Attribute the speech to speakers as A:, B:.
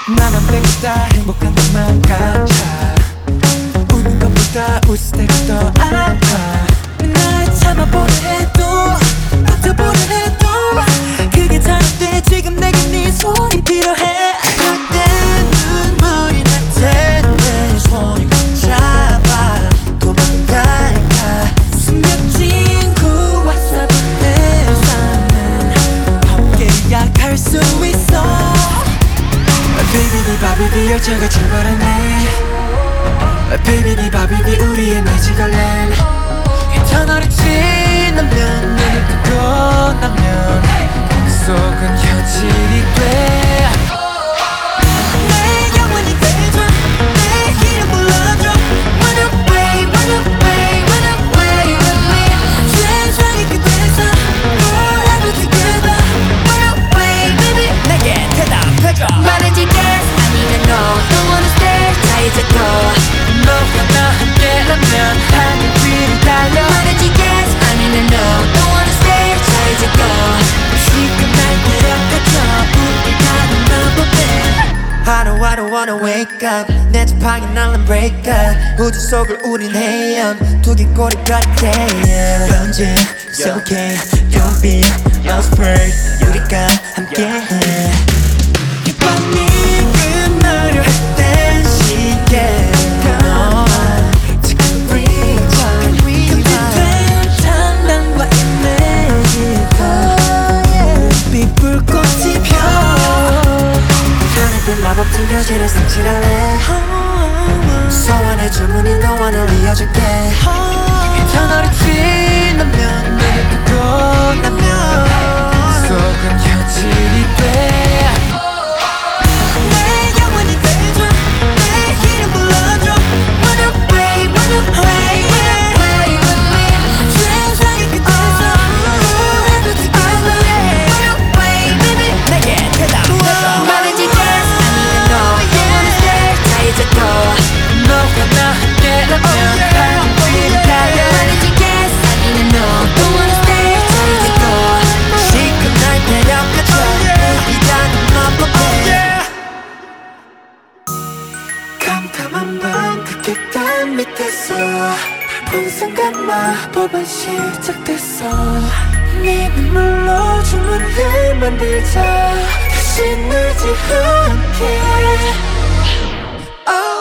A: 나만 빼고다 행복한 것만 같아. 우는 것보다 웃을 때가 더 아파. 날 참아보려 해도 버텨보려 해도 그게 잘 안돼. 지금 내게 네 손이 필요해. 그때 눈물이 날 텐데 손이 꼭 잡아. 도망갈까 숨겨진 구와사도 내 삶은 함께야 갈 수 있어. 비비디 바비디 열차가 출발했네. 비비디 바비디 우리의 매직얼랜드. 이 터널이 지나면 눈을 뜨고 나면 속은 현실이 돼. 내 영원히 돼줘. 내 이름 불러줘. Run away, run away, run away with me. 세상이 그대서 Forever together. Run away baby. 내게 대답해줘.
B: 말해지 yes 아니면 no. Don't wanna stay 자 이제 go.
A: 너가 나 함께라면 하늘 위로 달려.
B: 말해지 yes 아니면 no. Don't wanna stay 자 이제 go.
A: 지금 날 데려가줘. 우리 가는 마법에. I don't wanna wake up. 내 지팡이 날란 break up. 우주 속을 우린 헤엄. 두개골이 같아. 언제 it's okay. Don't be afraid. 우리가 함께해. 이 밤이 끝나려 할 땐 시계가 지금 rewind. 금지된 장난과 이미지가 빛불꽃이 펴. 하늘빛 마법 들려지는 성취할래. 소원의 주문이 너와 날 이어줄게. 이 터널이 지나면 눈을 뜨고 나면 속은 현실이 돼. 내 영원히 돼줘. 내 이름 불러줘. Run away, run away, run away with me. 세상이 끝에서 Forever together. Run away baby. 내게 대답해줘.
B: 말해지 yes 아니면 no. Don't wanna stay 자 이제 go.
A: 너가 나 함께라면 하늘 위로 달려.
B: 말해지 yes 아니면 no. Don't wanna stay 자 이제 go.
A: 지금 날 데려가줘. 우리가 마법에. 캄캄한 밤 그 계단 밑에서 본 순간 마법은 시작됐어. 네 눈물로 주문을 만들자. 다시 늘지 않게. Oh.